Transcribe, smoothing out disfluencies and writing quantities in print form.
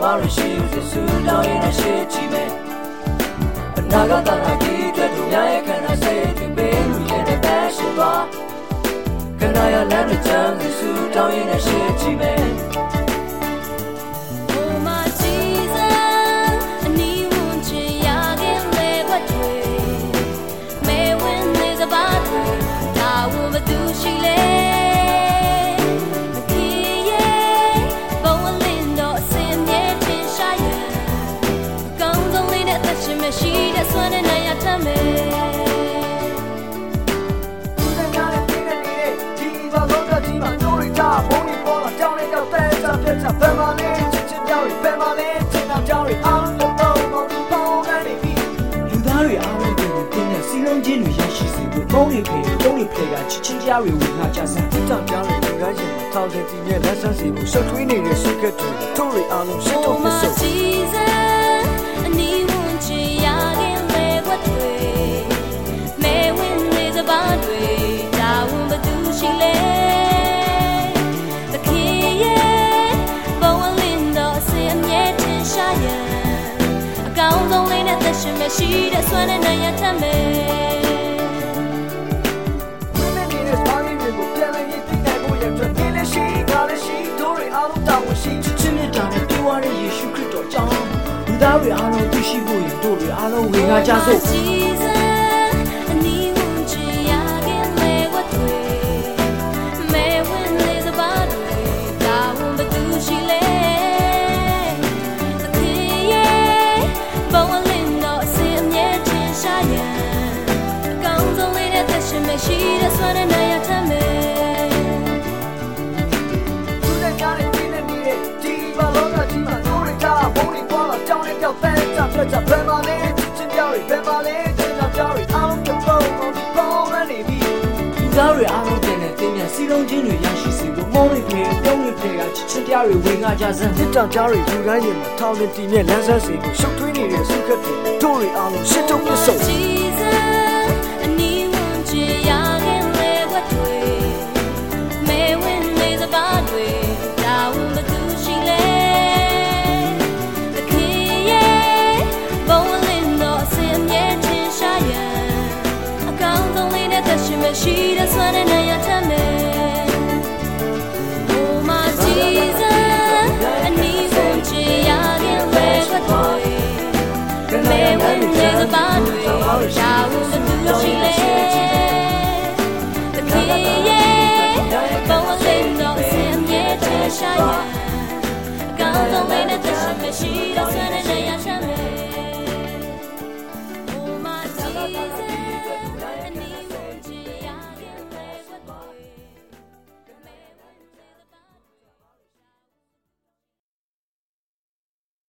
ဘာလို့ရှိဦးစူတောင်းရင်ရှိကြည့်မယ်အနာဂတ်တာကြီးအတွက်တို့များရဲ့ခန္ဓာစိတ်တွေပေးလို့ရတဲ့ passion ပါခန္ဓာရလမ်းတွေချမ်းစူတောင်းရင်ရှိကြည့်မယ်ရှိတဲ့ဆွမ်းနဲ့နိုင်ရတတ်မယ်သူနဲ့များတဲ့ပြင်းနေတဲ့ဒီဘာလို့တော့ဒီမှာတို့ရတာဘုံနေပေါ်လာကြောင်းနေတော့တဲ့စားပြတ်ချဘယ်မှာလဲချစ်ချစ်ကြောင်းဘယ်မှာလဲချစ်တော့ကြောင်းအားလုံးတော့မောင်ဒီပေါင်းနေပြီလူသားတွေအားလုံးကိုတင်းတဲ့စီလုံးချင်းတွေရရှိစေဖို့ဘုံနေဖေတုံးနေဖေကချစ်ချင်းကြားတွေဝင်လာကြစမ်းကြောင်းကြောင်းတွေငါရင်ထောင်တင်ပြည့်လက်ဆန်းစီဖို့ရှုပ်ထွေးနေတဲ့ဆွေကတ်တွေတို့တွေအားလုံးရှစ်တော့မစုံရှိတဲ့ဆွမ်းနဲ့နိုင်ရတတ်မယ်ဝိနည်းနေတဲ့ဘာလို့ကိုပြန်လည်ရည်သိနိုင်ဖို့ရတဲ့ဒီလက်ရှိဒါလက်ရှိတို့တွေအားလုံးတောင်းရှိချစ်ချင်းနဲ့တောင်းတဲ့ပြေဝတဲ့ယေရှုခရစ်တော်ကြောင့်လူသားတွေအားလုံးသိရှိဖို့ရတို့တွေအားလုံးဝေငှကြစို့ရှိတဲ့ဆွမ်းနဲ့နိုင်ရတတ်မယ်သူနဲ့ကြားတဲ့ပြင်းနေတဲ့ဒီဘာလို့ကဒီမှာတို့ရတာဘုံနေပေါ်လာကြောင်းနေကြောက်တဲ့စားပြတ်ချဘယ်မှာလဲချစ်ချင်းကြောင်းဘယ်မှာလဲချစ်တော့ကြောင်းအားလုံးတော့ပေါင်းနေပြီလူသားတွေအားလုံးတင်တဲ့တင်းမြန်စီလုံးချင်းတွေရရှိစေဖို့မောင်းနေဖေပြုံးနေဖေကချစ်ချင်းကြားတွေဝင်ငါကြစမ်းစစ်တောင်ကြားတွေယူတိုင်းရင်မှာထောင်တင်တည်မြဲလမ်းဆန်းစေဖို့ရှုပ်ထွေးနေတဲ့စုခတ်တွေတို့တွေအားလုံးရှစ်တုံးမစုံရှိတဲ့ဆွမ်းနဲ့နိုင်ရတတ်မယ် Oh my Jesus အနီးဆုံးချင်ရခင်လေခွတ်တွေမဲဝင်နေသဘာတွေရှာဝင်သူရှိလေတခေရဲ့ဘောင်းလေးတော့ဆင်းရဲချင်ရှာရအကောင်းဆုံးလေးနဲ့တရှိမရှိတဲ့ဆွမ်းနဲ့